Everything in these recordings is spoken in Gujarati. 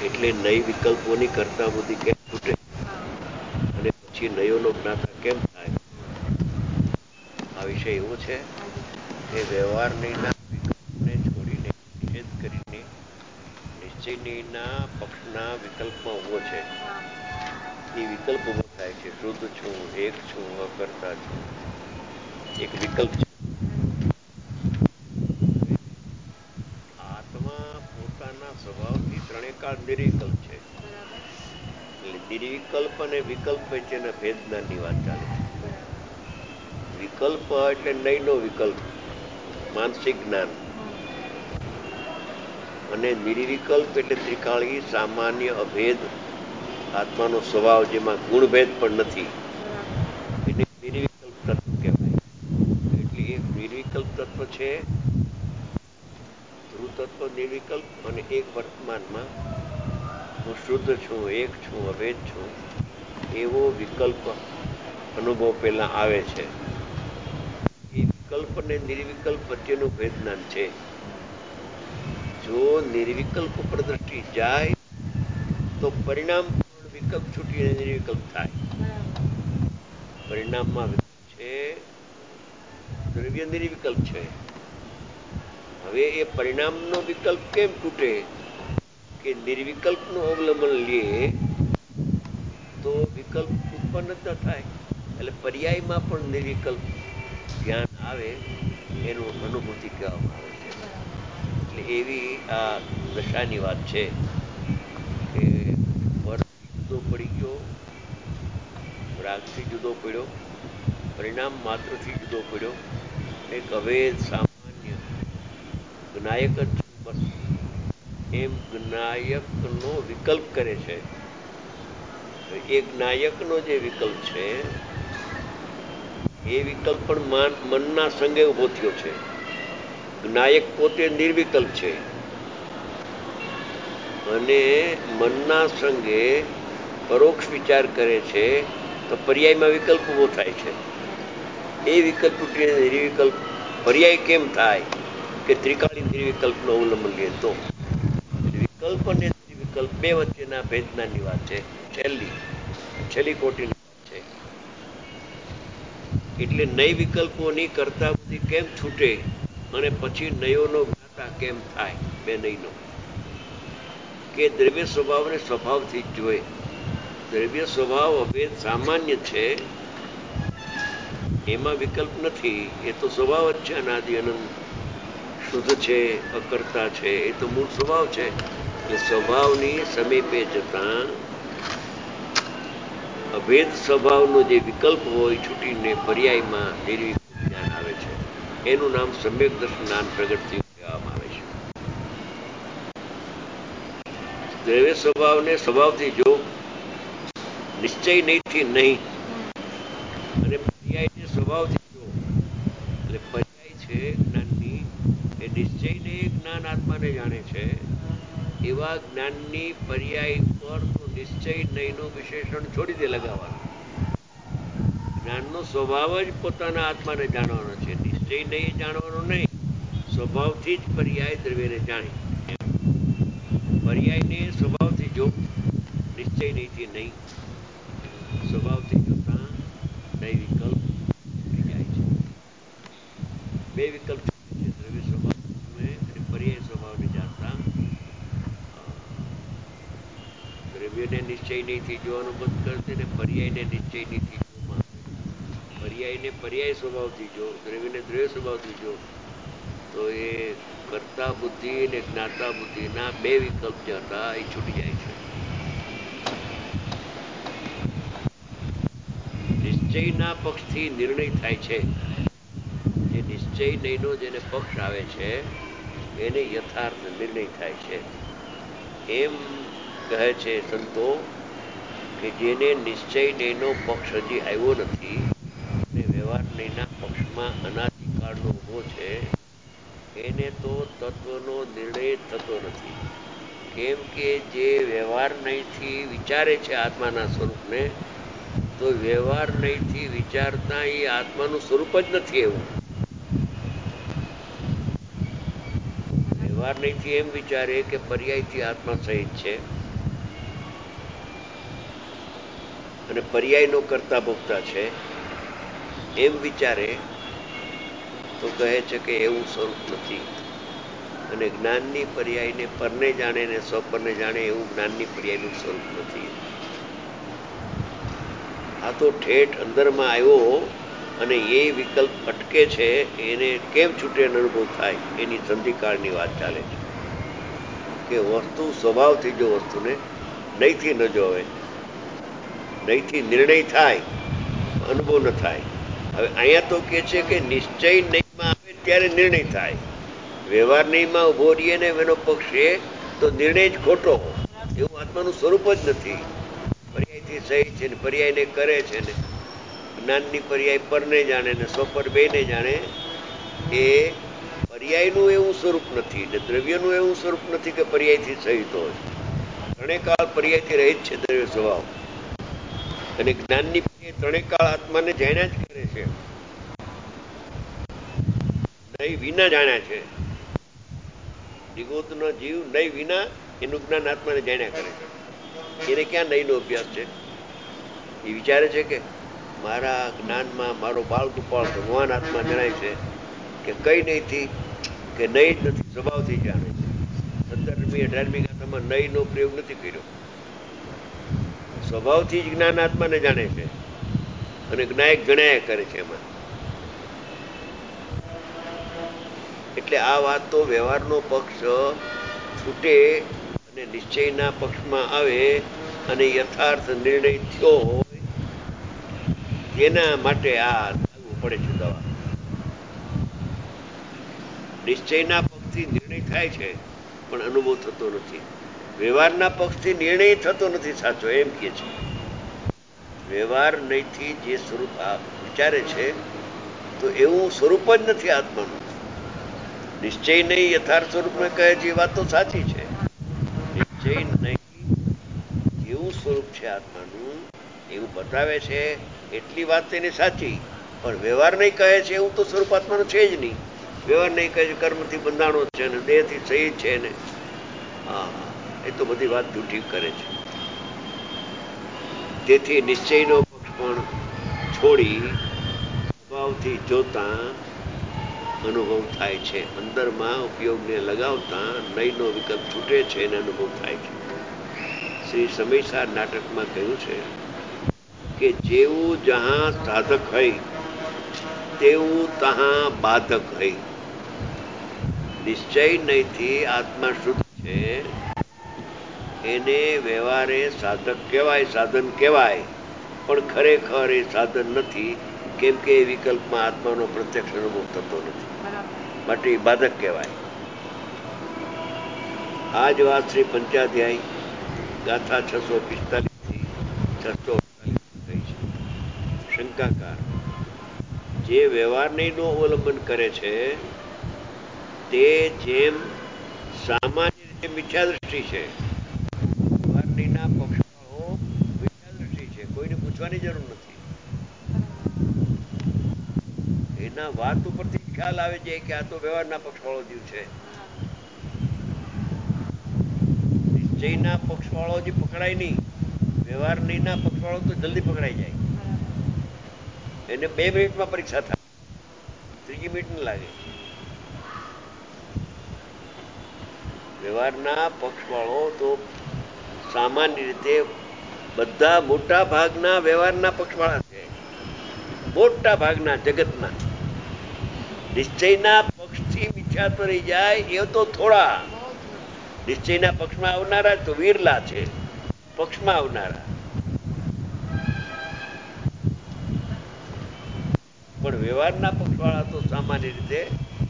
એટલે નય વિકલ્પોની કરતા બુદ્ધિ કેમ છૂટે અને પછી નયોનો જ્ઞાતા કેમ થાય? આ વિષય એવો છે કે વ્યવહારની ના વિકલ્પને છોડીને નિષેધ કરીને નિશ્ચયના પક્ષના વિકલ્પમાં ઉભો છે. એ વિકલ્પ ઉભો થાય છે. શુદ્ધ છું, એક છું, અકર્તા છું. એક વિકલ્પ છે. આત્મા પોતાના સ્વભાવથી ત્રણેય કાળ નિર્વિકલ્પ છે. એટલે નિર્વિકલ્પ અને વિકલ્પ વચ્ચેના ભેદ જ્ઞાનની વાત ચાલે છે. વિકલ્પ એટલે નયનો વિકલ્પ, માનસિક જ્ઞાન. અને નિર્વિકલ્પ એટલે ત્રિકાળી સામાન્ય અભેદ આત્માનો સ્વભાવ, જેમાં ગુણભેદ પણ નથી. એને નિર્વિકલ્પ તત્વ કહેવાય. એટલે એક નિર્વિકલ્પ તત્વ છે, ધ્રુવ તત્વ નિર્વિકલ્પ, અને એક વર્તમાનમાં હું શુદ્ધ છું, એક છું, અભેદ છું, એવો વિકલ્પ અનુભવ પેલા આવે છે. એ વિકલ્પ અને નિર્વિકલ્પ વચ્ચેનું ભેદ જ્ઞાન છે. જો નિર્વિકલ્પ ઉપર દ્રષ્ટિ જાય તો પરિણામ વિકલ્પ છૂટીને નિર્વિકલ્પ થાય. પરિણામમાં વિકલ્પ છે, દ્રવ્ય નિર્વિકલ્પ છે. હવે એ પરિણામનો વિકલ્પ કેમ તૂટે? કે નિર્વિકલ્પનું અવલંબન લે તો વિકલ્પ ઉત્પન્ન જ ન થાય. એટલે પર્યાયમાં પણ નિર્વિકલ્પ જ્ઞાન આવે, એનું અનુભૂતિ કહેવામાં આવે છે. એટલે એવી આ દશાની વાત છે કે પરથી જુદો પડી ગયો, રાગથી જુદો પડ્યો, પરિણામ માત્રથી જુદો પડ્યો, એક અભેદ સામાન્ય જ્ઞાયક જ છું બસ, એમ જ્ઞાયકનો વિકલ્પ કરે છે. એ જ્ઞાયકનો જે વિકલ્પ છે, એ વિકલ્પ પણ મનના સંગે ઉભો થયો છે. જ્ઞાયક પોતે નિર્વિકલ્પ છે અને મનના સંગે પરોક્ષ વિચાર કરે છે, તો પર્યાયમાં વિકલ્પ ઉભો થાય છે. એ વિકલ્પ તૂટીને નિર્વિકલ્પ પર્યાય કેમ થાય? કે ત્રિકાળી નિર્વિકલ્પનું અવલંબન લે તો. વિકલ્પ અને નિર્વિકલ્પ બે વચ્ચેના ભેદ જ્ઞાનની વાત છે. છેલ્લી કોટીની વાત છે. એટલે નય વિકલ્પોની કરતા બુદ્ધિ કેમ છૂટે અને પછી નયોનો જ્ઞાતા કેમ થાય? બે નયનો કે દ્રવ્ય સ્વભાવને સ્વભાવથી જ જોએ. દ્રવ્ય સ્વભાવ અભેદ સામાન્ય છે, એમાં વિકલ્પ નથી. એ તો સ્વભાવ જ છે, અનાદિ અનંત શુદ્ધ છે, અકર્તા છે. એ તો મૂળ સ્વભાવ છે. એ સ્વભાવની સમીપે જતા અભેદ સ્વભાવનો જે વિકલ્પ હોય, છૂટીને પર્યાયમાં નિર્વિકલ્પ જ્ઞાન આવે છે. એનું નામ સમ્યક દર્શન જ્ઞાન પ્રગટ થયું કહેવામાં આવે છે. દ્રવ્ય સ્વભાવને સ્વભાવથી જો, નિશ્ચય નહીંથી નહીં, અને પર્યાયને સ્વભાવથી જો. એટલે પર્યાય છે જ્ઞાનની, એ નિશ્ચયને જ્ઞાન આત્માને જાણે છે. એવા જ્ઞાનની પર્યાય પર તો નિશ્ચય નયનું વિશેષણ છોડી દે લગાવવાનું. જ્ઞાનનો સ્વભાવ જ પોતાના આત્માને જાણવાનો છે. નિશ્ચય નહીં જાણવાનો નહીં, સ્વભાવથી જ પર્યાય દ્રવ્યને જાણે. પર્યાયને સ્વભાવથી જો, નિશ્ચય નહીંથી નહીં. સ્વભાવથી જોતા નય વિકલ્પ છૂટી જાય છે. બે વિકલ્પ છૂટે છે, દ્રવ્ય સ્વભાવ અને પર્યાય સ્વભાવને જાણતા દ્રવ્યને નિશ્ચય નહીંથી જોવાનું બંધ કરી દે ને પર્યાયને નિશ્ચય નહીંથી જોવામાં આવે. પર્યાયને પર્યાય સ્વભાવથી જો, દ્રવ્યને દ્રવ્ય સ્વભાવથી જો, તો એ કર્તા બુદ્ધિ અને જ્ઞાતા બુદ્ધિના બે વિકલ્પ જે હતા, એ છૂટી જાય છે. નિશ્ચયના પક્ષથી નિર્ણય થાય છે. જે નિશ્ચય નયનો જેને પક્ષ આવે છે, એને યથાર્થ નિર્ણય થાય છે. એમ કહે છે સંતો કે જેને નિશ્ચય નયનો પક્ષ હજી આવ્યો નથી, અને વ્યવહાર નયના પક્ષમાં અનાદિકાળનો ઉભો છે, એને તો તત્વનો નિર્ણય થતો નથી. કેમ કે જે વ્યવહાર નયથી વિચારે છે આત્માના સ્વરૂપને, તો વ્યવહાર નયથી વિચારતા એ આત્માનું સ્વરૂપ જ નથી એવું. વ્યવહાર નયથી એમ વિચારે કે પર્યાયથી આત્મા સહિત છે, અને પર્યાયનો કરતા ભોગતા છે એમ વિચારે તો કહે છે કે એવું સ્વરૂપ નથી. અને જ્ઞાનની પર્યાયને પરને જાણે ને સ્વપરને જાણે એવું જ્ઞાનની પર્યાયનું સ્વરૂપ નથી. આ તો ઠેઠ અંદરમાં આવ્યો અને એ વિકલ્પ અટકે છે, એને કેમ છૂટે અનુભવ થાય એની સંધિકાળની વાત ચાલે છે. કે વસ્તુ સ્વભાવથી જો વસ્તુને નહીંથી ન જોવે, નહીંથી નિર્ણય થાય, અનુભવ ન થાય. હવે અહીંયા તો કે છે કે નિશ્ચય નહીંમાં આવે ત્યારે નિર્ણય થાય. વ્યવહાર નહીંમાં ઉભો રહીએ ને એનો પક્ષ છે તો નિર્ણય જ ખોટો. એવું આત્માનું સ્વરૂપ જ નથી. પર્યાયથી સહી છે ને પર્યાયને કરે છે ને જ્ઞાનની પર્યાય પરને જાણે ને સ્વપર બેને જાણે એ પર્યાયનું એવું સ્વરૂપ નથી ને દ્રવ્યનું એવું સ્વરૂપ નથી કે પર્યાયથી સહિત હોય. ત્રણેય કાળ પર્યાયથી રહિત છે દ્રવ્ય સ્વભાવ. અને જ્ઞાનની પર્યાય ત્રણેય કાળ આત્માને જાણ્યા જ કરે છે, નહીં વિના જાણ્યા છે. નિગોતનો જીવ નહીં વિના એનું જ્ઞાન આત્માને જાણ્યા કરે છે. એને ક્યાં નહીંનો અભ્યાસ છે? એ વિચારે છે કે મારા જ્ઞાનમાં મારો બાળ ગોપાળ ભગવાન આત્મા જણાય છે કે કઈ નહીંથી કે નહીં જ નથી, સ્વભાવથી જાણે છે. 17મી 18મી ગાથામાં નહીંનો પ્રયોગ નથી કર્યો. સ્વભાવથી જ જ્ઞાન આત્માને જાણે છે અને જ્ઞાયક ગણાયા કરે છે એમાં. એટલે આ વાત તો વ્યવહારનો પક્ષ છૂટે અને નિશ્ચયના પક્ષમાં આવે અને યથાર્થ નિર્ણય થયો હોય તેના માટે આ લાગુ પડે છે દવા. નિશ્ચયના પક્ષથી નિર્ણય થાય છે પણ અનુભવ થતો નથી. વ્યવહારના પક્ષથી નિર્ણય થતો નથી સાચો, એમ કે છે. વ્યવહાર નહીંથી જે સ્વરૂપ વિચારે છે તો એવું સ્વરૂપ જ નથી આત્માનું. નિશ્ચય નહીં યથાર્થ સ્વરૂપમાં કહે છે એ વાત તો સાચી છે. નિશ્ચય નહીં એવું સ્વરૂપ છે આત્માનું એવું બતાવે છે એટલી વાત તેની સાચી. પણ વ્યવહાર નહીં કહે છે એવું તો સ્વરૂપ આત્માનું છે જ નહીં. વ્યવહાર નહીં કહે છે કર્મથી બંધાણો છે ને દેહથી સહી છે ને. હા, એ તો બધી વાત જૂઠી કરે છે. તેથી નિશ્ચયનો પક્ષ પણ છોડી સ્વભાવથી જોતા અનુભવ થાય છે. અંદરમાં ઉપયોગને લગાવતા નહીંનો વિકલ્પ છૂટે છે અને અનુભવ થાય છે. શ્રી સમયસાર નાટકમાં કહ્યું છે કે જેવું જહાં સાધક હૈ તેવું તહાં બાધક હૈ. નિશ્ચય નહીંથી આત્મા શુદ્ધ છે એને વ્યવહારે સાધક કહેવાય, સાધન કહેવાય, પણ ખરેખર એ સાધન નથી. કેમ કે એ વિકલ્પમાં આત્માનો પ્રત્યક્ષ અનુભવ થતો નથી, માટે એ બાધક કહેવાય. આ જ વાત શ્રી પંચાધ્યાય ગાથા 645 થી 648 કહી છે. શંકાકાર જે વ્યવહારનું અવલંબન કરે છે તે જેમ સામાન્ય રીતે મિથ્યા દ્રષ્ટિ છે. વ્યવહારના પક્ષવાળો મિથ્યા દ્રષ્ટિ છે, કોઈને પૂછવાની જરૂર નથી. એના વાત ઉપરથી ખ્યાલ આવે છે કે આ તો વ્યવહારના પક્ષવાળો જીવ છે. નિશ્ચયના પક્ષવાળો જે પકડાય નહીં, વ્યવહારના પક્ષવાળો તો જલ્દી પકડાઈ જાય. એને 2 મિનિટમાં પરીક્ષા થાય, 3જી મિનિટ ન લાગે. વ્યવહારના પક્ષવાળો તો સામાન્ય રીતે બધા મોટા ભાગના વ્યવહારના પક્ષવાળા છે, મોટા ભાગના જગતના. નિશ્ચયના પક્ષથી મિથ્યાત્વ રહી જાય એ તો થોડા. નિશ્ચયના પક્ષમાં આવનારા તો વિરલા છે, પક્ષમાં આવનારા. પણ વ્યવહારના પક્ષવાળા તો સામાન્ય રીતે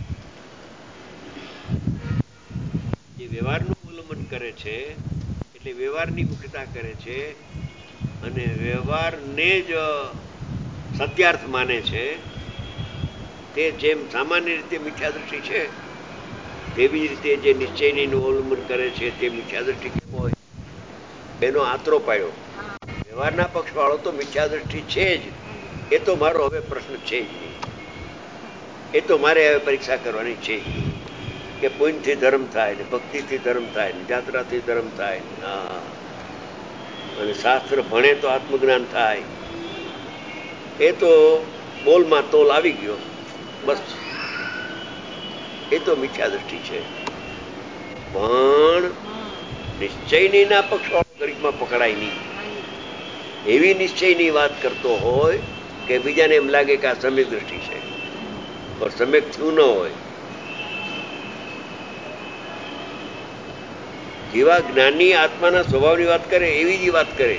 જે વ્યવહારનું અવલંબન કરે છે એટલે વ્યવહારની મુખ્યતા કરે છે અને વ્યવહારને જ સત્યાર્થ માને છે. તે જેમ સામાન્ય રીતે મિથ્યા દ્રષ્ટિ છે તેવી જ રીતે જે નિશ્ચયનું અવલંબન કરે છે તે મિથ્યા દ્રષ્ટિ કેમ હોય? એનો આતરો પાડ્યો. વ્યવહારના પક્ષવાળો તો મિથ્યા દ્રષ્ટિ છે જ, એ તો મારો હવે પ્રશ્ન છે જ નહીં. એ તો મારે હવે પરીક્ષા કરવાની છે જ નહીં કે પુણ્યથી ધર્મ થાય ને ભક્તિથી ધર્મ થાય ને જાત્રાથી ધર્મ થાય. હા, અને શાસ્ત્ર ભણે તો આત્મજ્ઞાન થાય, એ તો બોલમાં તોલ આવી ગયો, બસ એ તો મિથ્યા દ્રષ્ટિ છે. પણ નિશ્ચયની ના પક્ષવાળો ગરીબમાં પકડાય નહીં. એવી નિશ્ચયની વાત કરતો હોય કે બીજાને એમ લાગે કે આ સમ્યક દ્રષ્ટિ છે, પણ સમ્યક થયું ન હોય. જેવા જ્ઞાની આત્માના સ્વભાવની વાત કરે એવી જ વાત કરે.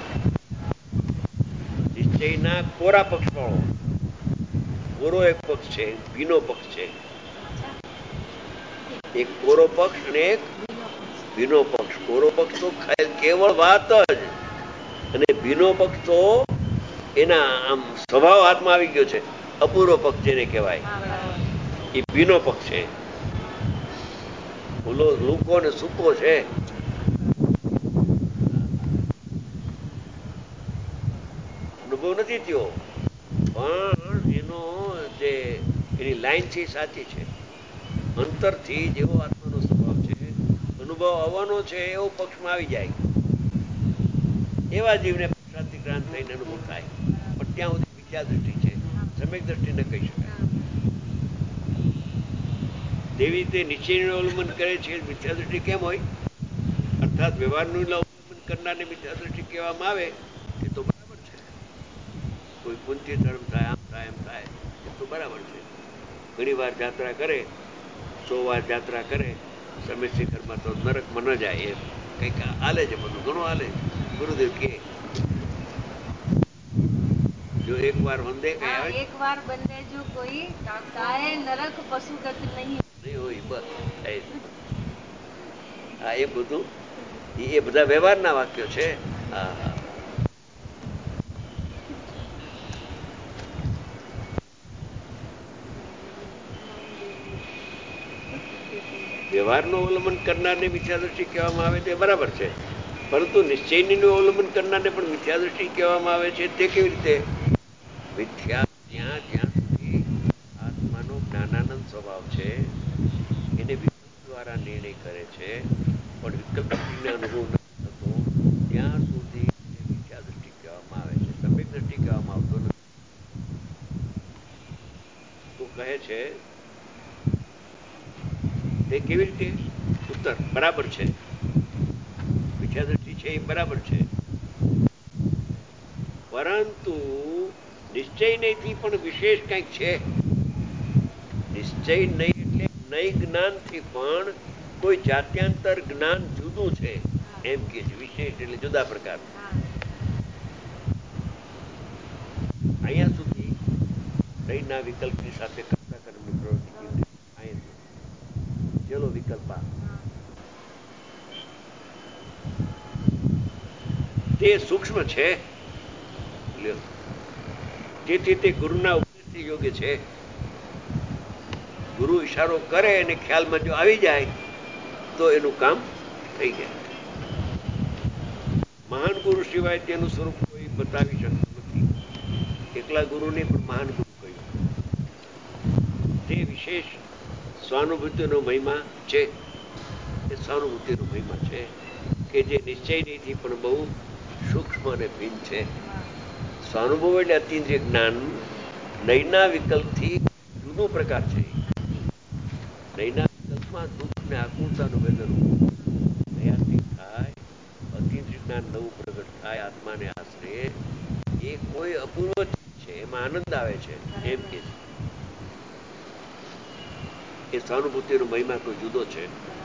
નિશ્ચયના કોરા પક્ષવાળો, કોરો એક પક્ષ છે, ભીનો પક્ષ છે. એક કોરો પક્ષ અને એક ભીનો પક્ષ. કોરો પક્ષ તો કેવળ વાત જ, અને ભીનો પક્ષ તો એના આમ સ્વભાવ હાથમાં આવી ગયો છે. અપૂર્વ પક્ષ જેને કહેવાય એ ભીનો પક્ષ છે. ઓલો લૂકો ને સૂકો છે. અનુભવ નથી થયો, પણ એનો જે એની લાઈન છે એ સાચી છે. અંતરથી જેવો આત્માનો સ્વભાવ છે, અનુભવ આવવાનો છે એવો પક્ષમાં આવી જાય, એવા જીવને પક્ષાતિક્રાંત થઈને અનુભવ થાય. પણ ત્યાં સુધી મિથ્યા દ્રષ્ટિ છે, સમ્યક દ્રષ્ટિ ન કહી શકાય. તેવી રીતે નિશ્ચયનું અવલંબન કરે છે મિથ્યા દ્રષ્ટિ કેમ હોય? અર્થાત વ્યવહારનું અવલંબન કરનારને મિથ્યા દ્રષ્ટિ કહેવામાં આવે એ તો બરાબર છે. કોઈ પુંજ્ય ધર્મ થાય, આમ થાય, એમ થાય, એ તો બરાબર છે. ઘણી વાર યાત્રા કરે, 100 વાર યાત્રા કરે, સમય શિખરમાં તો નરકમાં ન જાય, એમ કંઈક હાલે છે, બધું ઘણું હાલે. ગુરુદેવ કે જો એક વાર વંદે કઈ આવે, એક વાર બંદે જો કોઈ તારે નરક પશુગત નહીં હોય, બસ હા, એ બધું એ બધા વ્યવહારના વાક્યો છે. હા, હા. વ્યવહારનું અવલંબન કરનારને મિથ્યા દ્રષ્ટિ કહેવામાં આવે તે બરાબર છે, પરંતુ નિશ્ચયનીનું અવલંબન કરનારને પણ મિથ્યા દ્રષ્ટિ કહેવામાં આવે છે. તે કેવી રીતે? મિથ્યા જ્યાં સુધી આત્માનો જ્ઞાનાનંદ સ્વભાવ છે, એને વિકલ્પ દ્વારા નિર્ણય કરે છે, પણ વિકલ્પ દ્રષ્ટિને અનુભવ નથી થતો, ત્યાં સુધી એને મિથ્યા દ્રષ્ટિ કહેવામાં આવે છે, સમ્યક દ્રષ્ટિ કહેવામાં આવતો નથી. તો કહે છે તે કેવી રીતે? ઉત્તર બરાબર છે, મિથ્યા દ્રષ્ટિ છે એ બરાબર છે, પરંતુ નિશ્ચય નહીંથી પણ વિશેષ કંઈક છે. નિશ્ચય નહીં એટલે નહીં જ્ઞાનથી પણ કોઈ જાત્યાંતર જ્ઞાન જુદું છે, એમ કે છે. વિશેષ એટલે જુદા પ્રકાર. અહીંયા સુધી નહીંના વિકલ્પની સાથે કરતા કર્મની પ્રવૃત્તિ કેવી રીતે? અહીંયા ચલો વિકલ્પ તે સૂક્ષ્મ છે, તેથી તે ગુરુના ઉપદેશથી યોગ્ય છે. ગુરુ ઈશારો કરે અને ખ્યાલમાં જો આવી જાય તો એનું કામ થઈ જાય. મહાન ગુરુ સિવાય તેનું સ્વરૂપ કોઈ બતાવી શકતું નથી. એકલા ગુરુને પણ મહાન ગુરુ કહ્યું. તે વિશેષ સ્વાનુભૂતિનો મહિમા છે. એ સ્વાનુભૂતિનો મહિમા છે કે જે નિશ્ચયથી પણ બહુ સૂક્ષ્મ અને ભિન્ન છે. સ્વાનુભવ એટલે અતિન્દ્રિય જ્ઞાન નયના વિકલ્પથી જુદો પ્રકાર છે. નયના વિકલ્પમાં દુઃખ ને આકુરતાનું વેદન ભયાતી થાય, અતિન્દ્રિય જ્ઞાન નવું પ્રગટ થાય આત્માને આશરે, એ કોઈ અપૂર્વ ચીજ છે, એમાં આનંદ આવે છે, એમ કે છે. એ સહાનુભૂતિનો મહિમા કોઈ જુદો છે,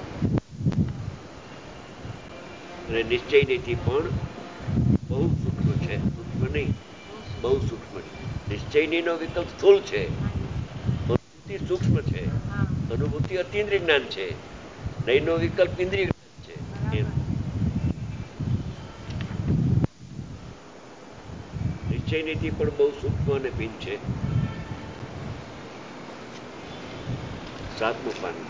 અને નિશ્ચયથી પણ બહુ સૂક્ષ્મ છે. સૂક્ષ્મ નહીં, બહુ સૂક્ષ્મ છે. નિશ્ચયનીનો વિકલ્પ સ્થૂળ છે, અનુભૂતિ સૂક્ષ્મ છે, અનુભૂતિ અતિન્દ્રિય જ્ઞાન છે, નયનો વિકલ્પ ઇન્દ્રિય જ્ઞાન છે. એમ નિશ્ચયનીતિ પણ બહુ સૂક્ષ્મ અને ભિન્ન છે. 7મું પાનું.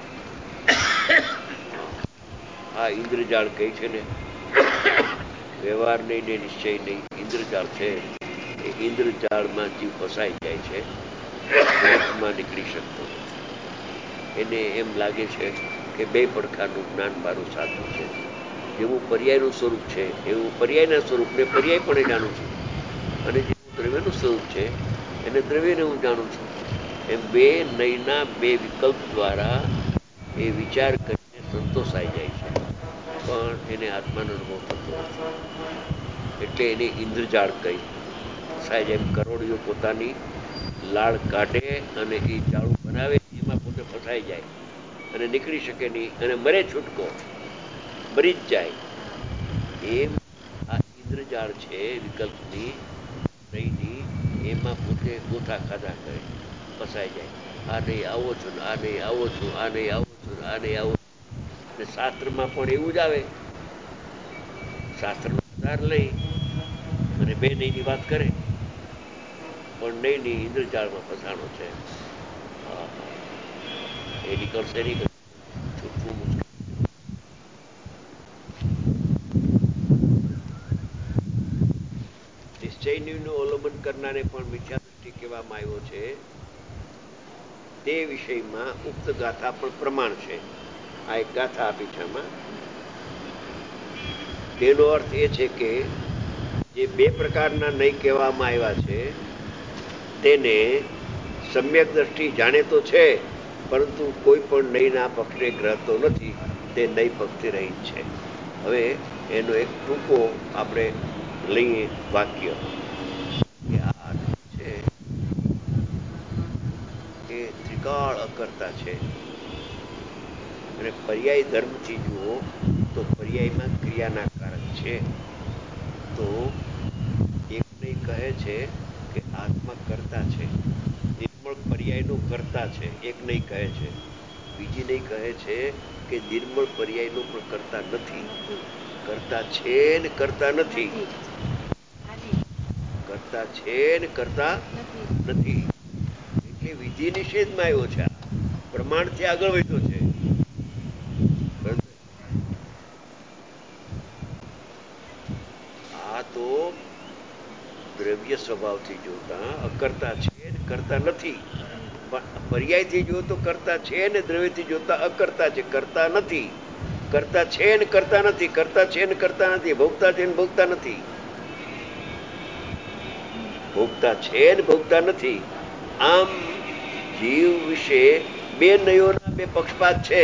આ ઇન્દ્રજાળ કહે છે ને, વ્યવહાર નહીં ને નિશ્ચય નહીં, ઇન્દ્રજાળ છે. એ ઇન્દ્રજાળમાં જીવ ફસાઈ જાય છે, મોક્ષમાં નીકળી શકતો નથી. એને એમ લાગે છે કે બે પડખાનું જ્ઞાન મારું સાચું છે, જેવું પર્યાયનું સ્વરૂપ છે એવું પર્યાયના સ્વરૂપને પર્યાય પણ જાણું છું, અને જેવું દ્રવ્યનું સ્વરૂપ છે એને દ્રવ્યને હું જાણું છું. એમ બે નયના બે વિકલ્પ દ્વારા એ વિચાર કરીને સંતોષાઈ જાય છે, પણ એને આત્માનો અનુભવ થતો નથી. એટલે એને ઇન્દ્રજાળ કહી. સાહેબ એમ કરોડિયો પોતાની લાળ કાઢે અને એ જાળું બનાવે, એમાં પોતે ફસાઈ જાય અને નીકળી શકે નહીં અને મરે છૂટકો, મરી જ જાય. એમ આ ઇન્દ્રજાળ છે વિકલ્પની નયની, એમાં પોતે ગોથા ખાધા કરે, ફસાઈ જાય. આ નહીં આવો છું, આ નહીં આવો છું, આ નહીં આવો છું, આ નહીં આવો છું. અને શાસ્ત્રમાં પણ એવું જ આવે. શાસ્ત્રનો આધાર લઈ અને બે નયની વાત કરે, પણ નયની ઇન્દ્રજાળમાં ફસાણો છે. હા હા, એ નીકળશે નહીં, છૂટવું મુશ્કેલ. નિશ્ચયનું અવલંબન કરનારે પણ મિથ્યા દૃષ્ટિ કહેવામાં આવ્યો છે. તે વિષયમાં ઉક્ત ગાથા પણ પ્રમાણ છે. આ એક ગાથા આપી છે આમાં. તેનો અર્થ એ છે કે જે બે પ્રકારના નહીં કહેવામાં આવ્યા છે તેને સમ્યક દ્રષ્ટિ જાણે તો છે, પરંતુ કોઈ પણ નયના પક્ષને ગ્રહતો નથી, તે નય પક્ષથી રહિત છે. હવે એનો એક ટૂંકો આપણે લઈએ વાક્ય કે આ છે એ ત્રિકાળ અકર્તા છે, અને પર્યાય ધર્મથી જુઓ તો પર્યાયમાં ક્રિયાના કારક છે. તો એક નહીં કહે છે કે આત્મા કરતા છે, નિર્મળ પર્યાયનો કરતા છે, એક નહીં કહે છે. બીજી નહીં કહે છે કે નિર્મળ પર્યાયનો પણ કરતા નથી, કરતા છે ને કરતા નથી, કરતા છે ને કરતા નથી. એટલે વિધિ નિષેધમાં આવ્યો છે, પ્રમાણથી આગળ વધ્યો છે. આ તો દ્રવ્ય સ્વભાવથી જોતા અકર્તા છે ને કરતા નથી, પણ પર્યાયથી જો તો કરતા છે ને દ્રવ્યથી જોતા અકર્તા છે, કરતા નથી. કરતા છે ને કરતા નથી, કરતા છે ને કરતા નથી, ભોગતા છે ને ભોગતા નથી, ભોગતા છે ને ભોગતા નથી. આમ જીવ વિશે બે નયોના બે પક્ષપાત છે,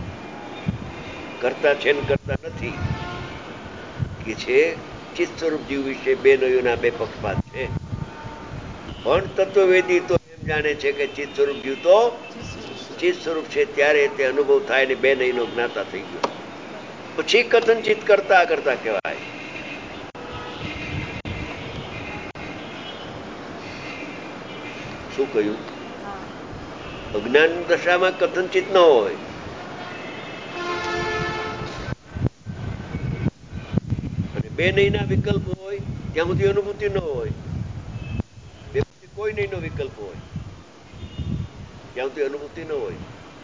કરતા છે ને કરતા નથી કે છે. ચિત્ત સ્વરૂપ જીવ વિશે બે નયોના બે પક્ષપાત છે. પણ તત્વવેદી તો એમ જાણે છે કે ચિત્ત સ્વરૂપ જીવ તો ચિત્ત સ્વરૂપ છે, ત્યારે તે અનુભવ થાય ને બે નયનો જ્ઞાતા થઈ ગયો, પછી કથનચિત કરતા કરતા કહેવાય. શું કહ્યું? અજ્ઞાન દશામાં કથનચિત ન હોય, અને બે નયના વિકલ્પ હોય ત્યાં સુધી અનુભૂતિ ન હોય. બે કોઈ નયનો વિકલ્પ હોય ત્યાં સુધી અનુભૂતિ ન હોય.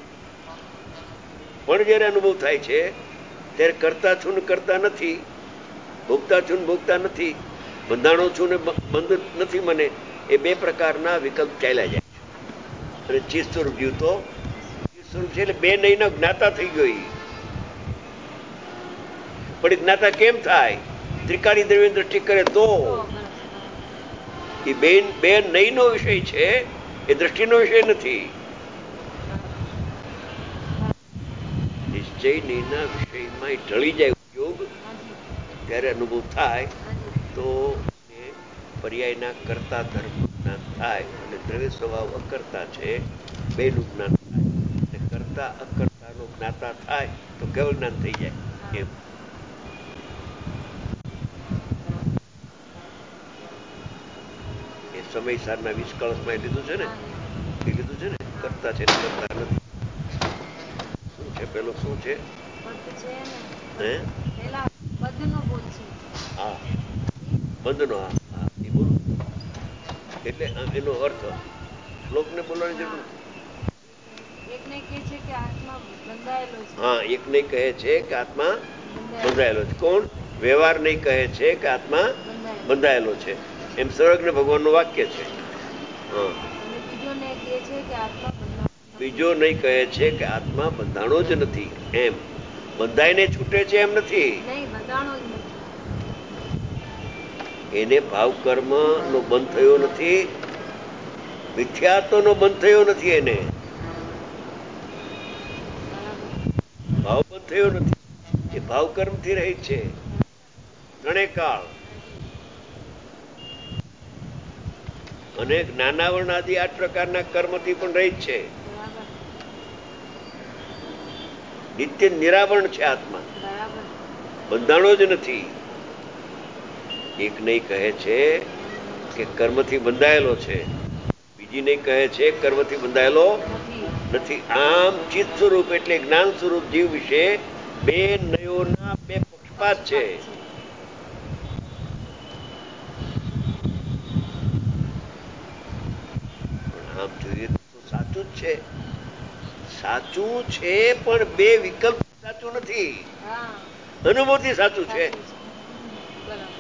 પણ જયારે અનુભવ થાય છે ત્યારે કરતા છું ને કરતા નથી, ભોગતા છું ને ભોગતા નથી, બંધાણો છું ને બંધ નથી મને, એ બે પ્રકારના વિકલ્પ ચાલ્યા જાય છે. અને ચિત્ત સ્વરૂપ જીવ તો ચિત્ત સ્વરૂપ છે એટલે બે નયનો જ્ઞાતા થઈ ગયો. પણ જ્ઞાતા કેમ થાય? ત્રિકાળી દ્રવ્ય દ્રષ્ટિ કરે તો. એ બે નયનો વિષય છે, એ દ્રષ્ટિનો વિષય નથી. નિશ્ચય નયના વિષયમાં ઢળી જાય ઉપયોગ, ત્યારે અનુભવ થાય તો પર્યાયના કરતા ધર્મનું જ્ઞાન થાય, અને દ્રવ્ય સ્વભાવ અકર્તા છે બેનું જ્ઞાન થાય. અને કરતા અકર્તાનો જ્ઞાતા થાય તો કેવળ જ્ઞાન થઈ જાય એમ. એ સમય સારના 20 કળશમાં લીધું છે ને, એ લીધું છે ને, કરતા છે ને કરતા નથી. શું છે પેલો? શું છે? હે? હા, બંધનો. હા, એ બોલું. એટલે એનો અર્થ શ્લોકને બોલવાની જરૂર નથી. હા, એક નહીં કહે છે કે આત્મા બંધાયેલો છે. કોણ? વ્યવહાર નહીં કહે છે કે આત્મા બંધાયેલો છે. એમ સર્વજ્ઞ ભગવાનનું વાક્ય છે. હા, બીજો નહીં કહે છે કે આત્મા બંધાણો જ નથી એમ. બંધાઈને છૂટે છે એમ નથી. નહીં, બંધાણો જ નથી. એને ભાવ કર્મ નો બંધ થયો નથી, મિથ્યાત્વ નો બંધ થયો નથી. એને ભાવ બંધ થયો નથી. એ ભાવ કર્મ થી રહિત છે ત્રણેય કાળ. અને જ્ઞાનાવરણ આદિ 8 પ્રકારના કર્મથી પણ રહિત છે. બરાબર. નિત્ય નિરાવરણ છે આત્મા, બરાબર. બંધાણો જ નથી. એક નહીં કહે છે કે કર્મથી બંધાયેલો છે, બીજી નહીં કહે છે કર્મથી બંધાયેલો નથી. નથી. આમ ચિત્ત સ્વરૂપ એટલે જ્ઞાન સ્વરૂપ જીવ વિશે બે નયોના બે પક્ષપાત છે. આમ જોઈએ તો સાચું જ છે, સાચું છે, પણ બે વિકલ્પ સાચું નથી. હા, અનુભૂતિ સાચું છે. સાચું છે. બરાબર.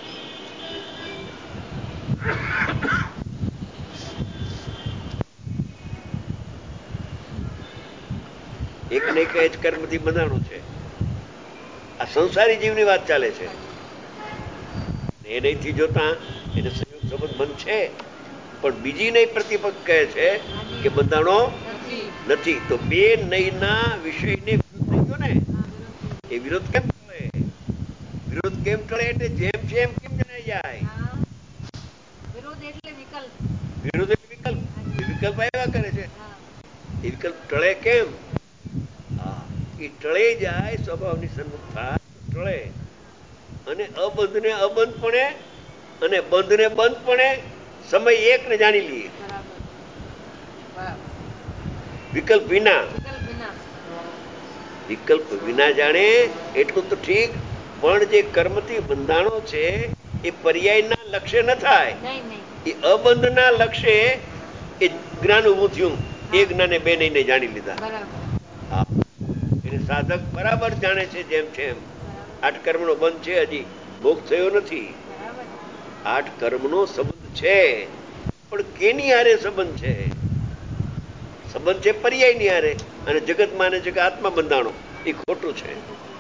એક નહીં કહે છે કર્મથી બંધાણો છે. આ સંસારી જીવની વાત ચાલે છે. એ નહીંથી જોતા એને સંયુક્ત સંબંધ બંધ છે, પણ બીજી નહીં પ્રતિપક્ષ કહે છે કે બંધાણો નથી. નથી. તો બે નહીંના વિષયને વિરોધ થઈ ગયો ને. એ વિરોધ કેમ ટળે? વિરોધ કેમ ટળે? એટલે જેમ છે એમ કેમ જણાઈ જાય? હા. વિરોધ એટલે વિકલ્પ. વિરોધ એટલે વિકલ્પ. એ વિકલ્પ આવ્યા કરે છે. હા. એ વિકલ્પ ટળે કેમ? હા, એ ટળે જાય, સ્વભાવની સન્મુખ થાય ટળે. અને અબંધને અબંધપણે અને બંધને બંધપણે સમય એકને જાણી લઈએ. બરાબર. બરાબર. વિકલ્પ વિના. વિકલ્પ વિના. વિકલ્પ વિના જાણે એટલું તો ઠીક, પણ જે કર્મથી બંધાણો છે એ પર્યાયના લક્ષ્ય ન થાય. નહીં, નહીં. એ અબંધના લક્ષ્ય એ જ્ઞાન ઉભું થયું. એ જ્ઞાને બે નહીં જાણી લીધા. બરાબર. હા, એને સાધક બરાબર જાણે છે જેમ છે એમ. બરાબર. 8 કર્મનો બંધ છે, હજી ભોગ થયો નથી. બરાબર. 8 કર્મનો સંબંધ છે, પણ કેની હારે સંબંધ છે? સંબંધ છે પર્યાયની હારે. અને જગત માને છે કે આત્મા બંધાણો, એ ખોટું છે.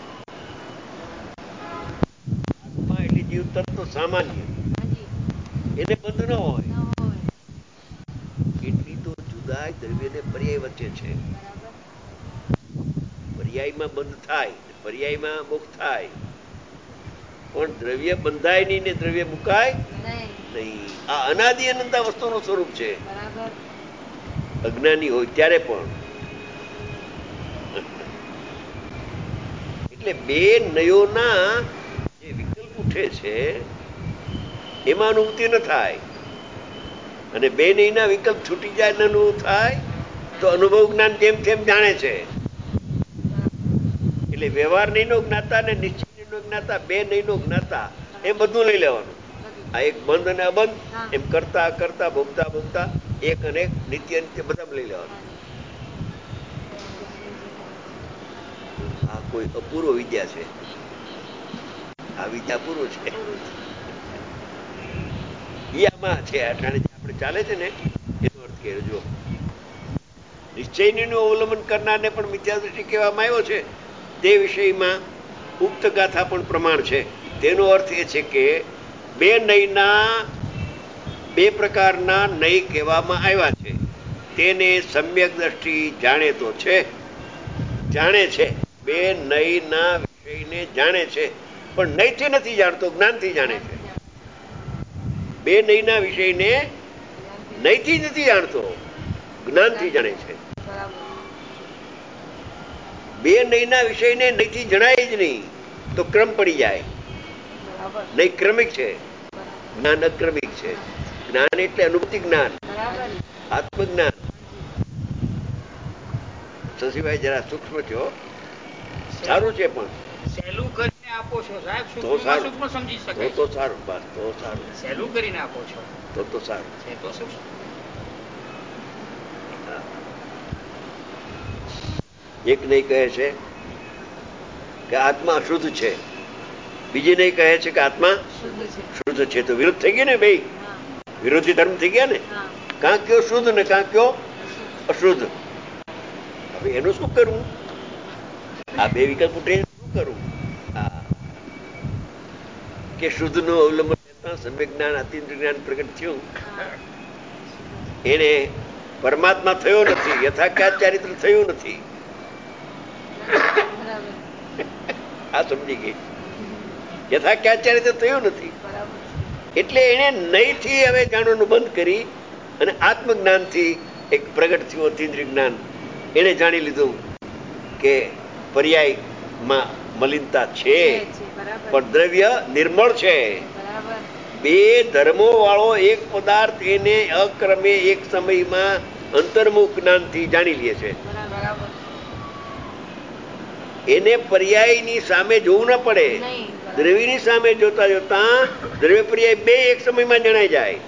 આત્મા એટલે જીવ તત્વ સામાન્ય, હાજી. એને બંધ ન હોય. ન હોય. એટલી તો જુદાઈ દ્રવ્ય ને પર્યાય વચ્ચે છે. બરાબર. પર્યાયમાં બંધ થાય, પર્યાયમાં મુક્ત થાય, પણ દ્રવ્ય બંધાય નહીં ને દ્રવ્ય મુકાય નહીં. નહીં. આ અનાદિ અનંતા વસ્તુનું સ્વરૂપ છે. બરાબર. અજ્ઞાની હોય ત્યારે પણ. એટલે બે નયોના જે વિકલ્પ ઉઠે છે એમાં અનુભૂતિ ન થાય. અને બે નયના વિકલ્પ છૂટી જાય ને અનુભવ થાય તો અનુભવ જ્ઞાન જેમ તેમ જાણે છે. એટલે વ્યવહાર નહીં નો જ્ઞાતા ને નિશ્ચિત નહીં નો જ્ઞાતા, બે નહીં નો જ્ઞાતા, એમ બધું લઈ લેવાનું. આ એક બંધ અને અબંધ એમ કરતા કરતા ભોગતા ભોગતા એક અને એક નિત્ય નિત્ય બધા લઈ લેવાનું. આ કોઈ અપૂર્વ વિદ્યા છે. આ વિદ્યા પૂર્વ છે. એ આમાં છે. આપણે ચાલે છે ને એનો અર્થ કે જો નિશ્ચયનું અવલંબન કરનારને પણ મિથ્યા દૃષ્ટિ કહેવામાં આવ્યો છે. તે વિષયમાં ઉક્ત ગાથા પણ પ્રમાણ છે. તેનો અર્થ એ છે કે બે નયના બે પ્રકારના નય કહેવામાં આવ્યા છે. તેને સમ્યક દ્રષ્ટિ જાણે તો છે, જાણે છે. બે નયના વિષયને જાણે છે, પણ નયથી નથી જાણતો, જ્ઞાનથી જાણે છે. બે નયના વિષયને નયથી નથી જાણતો, જ્ઞાનથી જાણે છે. બે નયના વિષયને નયથી જણાય જ નહીં તો ક્રમ પડી જાય. નય ક્રમિક છે, જ્ઞાન અક્રમિક છે. જ્ઞાન એટલે અનુભૂતિ જ્ઞાન, આત્મજ્ઞાન. શશીભાઈ જરા સૂક્ષ્મ છો, સારું છે પણ સહેલું કરીને આપો છો સાહેબ, તો સારું, સૂક્ષ્મ સમજી તો શકાય. તો સારું, બસ તો સારું, સહેલું કરીને આપો છો તો સારું. છે તો શું. એક નહીં કહે છે કે આત્મા અશુદ્ધ છે, બીજી નહીં કહે છે કે આત્મા શુદ્ધ છે. તો વિરોધ થઈ ગયો ને, બે વિરોધી ધર્મ થઈ ગયા ને. કાં કયો શુદ્ધ ને કાં કયો અશુદ્ધ. હવે એનું શું કરવું? આ બે વિકલ્પ ઉઠે શું કે શુદ્ધનું અવલંબન લેતા સમ્યક જ્ઞાન અતીન્દ્ર જ્ઞાન પ્રગટ થયું. એને પરમાત્મા થયો નથી, યથાખ્યાત ચારિત્ર થયું નથી. આ સમજી ગઈ. યથાખ્યાત ચારિત્ર થયું નથી એટલે એને નહીંથી હવે જાણવાનું બંધ કરી અને આત્મજ્ઞાનથી એક પ્રગટ થયું અતીન્દ્રિય જ્ઞાન. એને જાણી લીધું કે પર્યાયમાં મલિનતા છે પણ દ્રવ્ય નિર્મળ છે. બે ધર્મો વાળો એક પદાર્થ એને અક્રમે એક સમયમાં અંતર્મુખ જ્ઞાનથી જાણી લે છે. એને પર્યાયની સામે જોવું ના પડે. દ્રવ્યની સામે જોતા જોતા દ્રવ્ય પર્યાય બે એક સમયમાં જણાઈ જાય.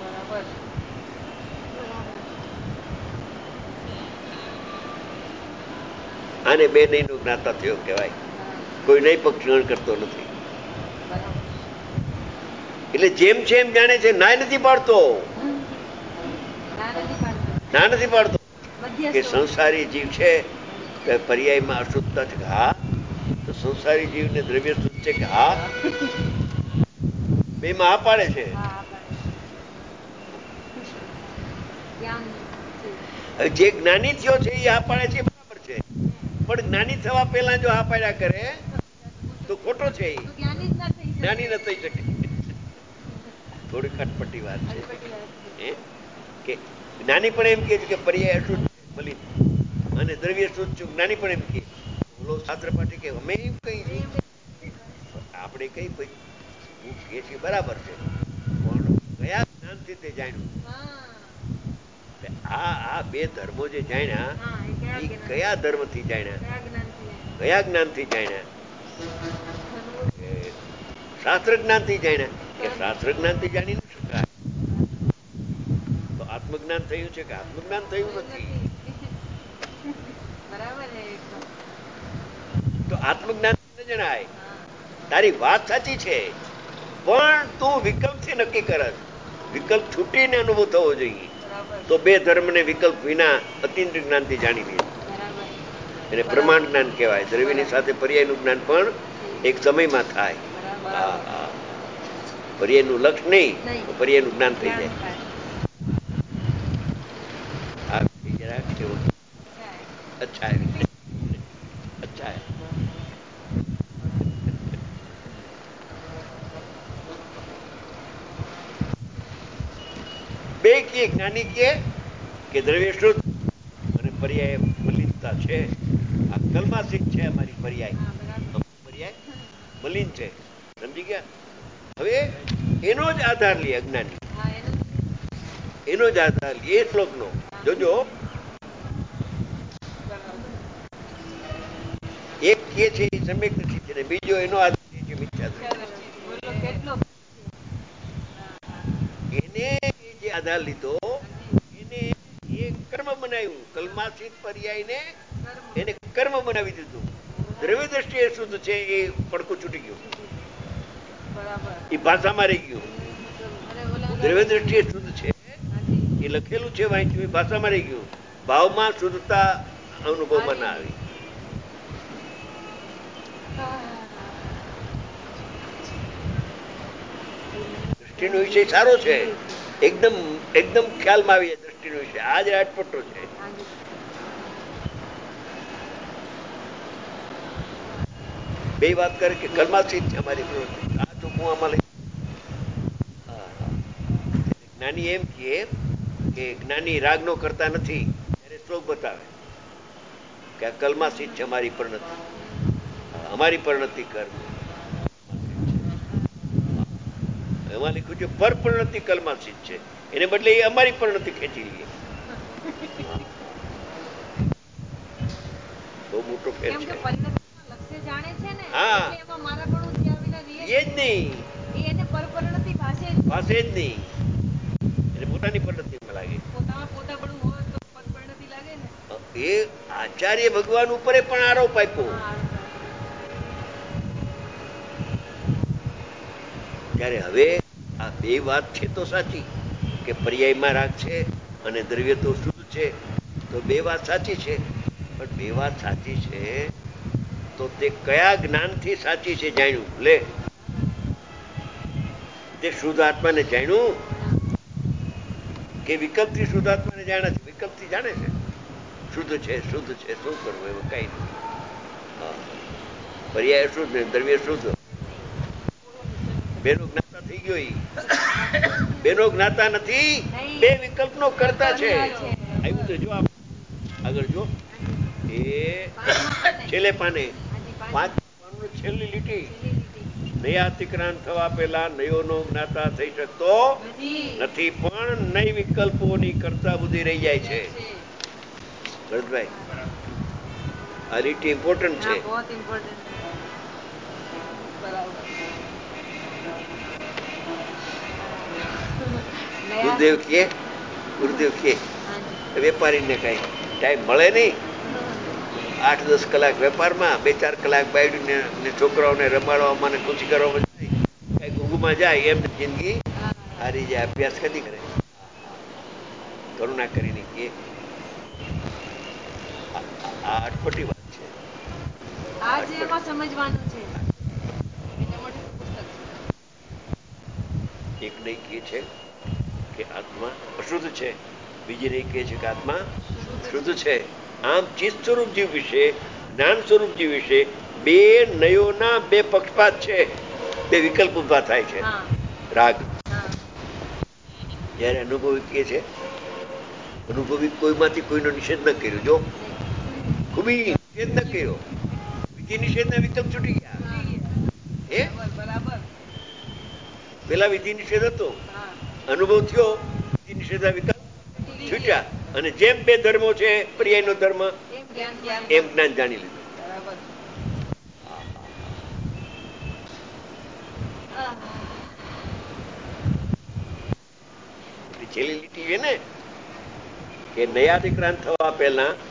આને બે નહીં નો જ્ઞાતા થયો કહેવાય. કોઈ નહીં પક્ષ ગ્રહણ કરતો નથી. એટલે જેમ છે એમ જાણે છે, ના નથી પાડતો. ના નથી પાડતો કે સંસારી જીવ છે કે પર્યાયમાં અશુદ્ધતા છે. હા, તો સંસારી જીવને દ્રવ્ય શુદ્ધ છે કે હા, બે માં હા પાડે છે. જે જ્ઞાની થયો છે એ હા પાડે છે બરાબર છે, પણ જ્ઞાની થવા પહેલા જો હા પાડ્યા કરે તો ખોટો છે. જ્ઞાની ન થઈ શકે. થોડી ખટપટી વાત છે કે જ્ઞાની પણ એમ કે છે કે પર્યાય અશુદ્ધ મલિન અને દ્રવ્ય શુદ્ધ છું. જ્ઞાની પણ એમ કે બોલો શાસ્ત્ર પાઠી કે અમે એમ કઈ આપણે કઈ હું કે છે બરાબર છે, પણ કયા જ્ઞાનથી તે જાણ્યું? આ બે ધર્મો જે જાણ્યા એ કયા ધર્મ થી જાણ્યા, કયા જ્ઞાન થી જાણ્યા? શાસ્ત્ર જ્ઞાન થી જાણ્યા. કે શાસ્ત્ર જ્ઞાન થી જાણી ન શકાય તો આત્મજ્ઞાન થયું છે કે આત્મજ્ઞાન થયું નથી. તો આત્મજ્ઞાન ન જણાય. તારી વાત સાચી છે પણ તું વિકલ્પ થી નક્કી કરસ. વિકલ્પ છૂટીને અનુભવ થવો જોઈએ. તો બે ધર્મને વિકલ્પ વિના અતિન્દ્રિય જ્ઞાનથી જાણી લે. એને પ્રમાણ જ્ઞાન કહેવાય. દ્રવ્યની સાથે પર્યાયનું જ્ઞાન પણ એક સમયમાં થાય. હા હા, પર્યાયનું લક્ષ નહીં તો પર્યાયનું જ્ઞાન થઈ જાય. આ જરાક કેવો અચ્છા અચ્છા બે કે જ્ઞાની કે દ્રવ્ય શુદ્ધ અને પર્યાય મલિનતા છે. આ કલ્માસિત છે. અમારી પર્યાય મલિન છે. સમજી ગયા? હવે એનો જ આધાર લે અજ્ઞાની, એનો જ આધાર લે એ શ્લોક નો. જોજો, એક કે છે એ સમ્યક દ્રષ્ટિ છે, બીજો એનો આધાર છે મિથ્યા દ્રષ્ટિ. એને જે આધાર લીધો એને એ કર્મ બનાવ્યું. કલ્માસિત પર્યાય ને એને કર્મ બનાવી દીધું. દ્રવ્ય દ્રષ્ટિ એ શુદ્ધ છે એ પડકું છૂટી ગયું, એ ભાષામાં રહી ગયું. દ્રવ્ય દ્રષ્ટિ એ શુદ્ધ છે એ લખેલું છે વાંચ્યું, એ ભાષામાં રહી ગયું. ભાવમાં શુદ્ધતા અનુભવમાં ના આવી. દ્રષ્ટિનો વિષય સારો છે, એકદમ એકદમ ખ્યાલમાં આવી જાય દ્રષ્ટિનો વિષય. આ જ અટપટો છે. બે વાત કરે કે કલ્માસિત છે અમારી પ્રવૃત્તિ. આ ચોખ્ખું આમાં લઈ. જ્ઞાની એમ કે જ્ઞાની રાગ નો કરતા નથી ત્યારે શ્લોક બતાવે કે આ કલ્માસિત છે અમારી પરિણતિ. અમારી પરિણતિ કર્મ એમાં લખ્યું છે પર પરિણતિ કલ્માસિત છે, એને બદલે એ અમારી પરિણતિ ખેંચી લઈએ. બહુ મોટો ફેર છે. હા, એ જ નહીં, પાસે જ નહીં, એટલે પોતાની પરિણતિમાં લાગે. એ આચાર્ય ભગવાન ઉપર પણ આરોપ આપ્યો. ત્યારે હવે આ બે વાત છે તો સાચી કે પર્યાયમાં રાગ છે અને દ્રવ્ય તો શુદ્ધ છે, તો બે વાત સાચી છે. પણ બે વાત સાચી છે તો તે કયા જ્ઞાનથી સાચી છે જાણ્યું. લે, તે શુદ્ધ આત્માને જાણ્યું કે વિકલ્પથી શુદ્ધ આત્માને જાણે છે? વિકલ્પથી જાણે છે શુદ્ધ છે, શુદ્ધ છે, શું કરવું એમાં કઈ નથી. હા, પર્યાય શુદ્ધ ને દ્રવ્ય શુદ્ધ, બેનો જ્ઞાતા થઈ ગયો. બેનો જ્ઞાતા નથી, બે વિકલ્પ નો કરતા છે. આવ્યું તો જો આગળ જો એ છેલ્લે પાને 5 છેલ્લી લીટી, નયાતિક્રાંત થવા પહેલા નયોનો જ્ઞાતા થઈ શકતો નથી, પણ નય વિકલ્પોની કરતા બુદ્ધિ રહી જાય છે. ભરતભાઈ, આ લીટી ઇમ્પોર્ટન્ટ છે. ગુરુદેવ કે વેપારીને કઈ ટાઈમ મળે નહીં, 8-10 કલાક વેપારમાં, 2-4 કલાક બાયડીને છોકરાઓને રમાડવામાં ને ખુશી કરવામાં જાય, કઈ ઊંઘમાં જાય, એમ જિંદગી હારી જાય. અભ્યાસ કદી કરે? કરુણા કરીને કે આ અટપટી વાત છે. આજે એમાં સમજવાનું છે. એટલા માટે પુસ્તક છે. એક નહીં કહે છે કે આત્મા અશુદ્ધ છે, બીજી નહીં કહે છે કે આત્મા શુદ્ધ છે. આમ ચિત્ત સ્વરૂપ જીવ વિશે, જ્ઞાન સ્વરૂપ જીવ વિશે બે નયોના બે પક્ષપાત છે, બે વિકલ્પ ઉભા થાય છે. રાગ જયારે અનુભવી કહે છે, અનુભવી કોઈમાંથી કોઈનો નિષેધ ન કર્યો, જો ખૂબી નિષેધ ન કર્યો, વિધિ નિષેધના વિકલ્પ છૂટી ગયા. બરાબર. પેલા વિધિ નિષેધ હતો, અનુભવ થયો, વિધિ નિષેધના વિકલ્પ છૂટ્યા, અને જેમ બે ધર્મો છે, પર્યાયનો ધર્મ એમ જ્ઞાન જાણી લીધું. છેલ્લી લીટી છે ને કે નયાધિક્રાંત થવા પહેલા